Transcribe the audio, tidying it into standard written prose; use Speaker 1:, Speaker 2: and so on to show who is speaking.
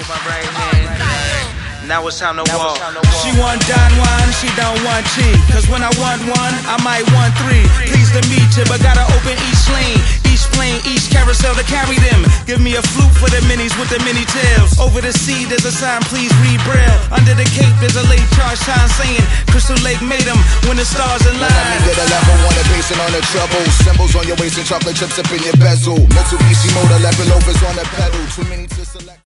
Speaker 1: with my right hand. Now it's time to walk.
Speaker 2: She want Don Juan, she don't want G. Cause when I want one, I might want three. Pleased to meet you, but gotta open each lane, each plane, each carousel to carry them. Give me a flute for the minis with the mini tails. Over the sea, there's a sign, please read Braille. Under the cape, there's a late charge sign saying Crystal Lake made them when the stars align.
Speaker 3: Let me get a level, wanna basing on the treble. Symbols on your waist and chocolate chips up in your bezel. Mitsubishi motor, level overs on the pedal. Too many to select.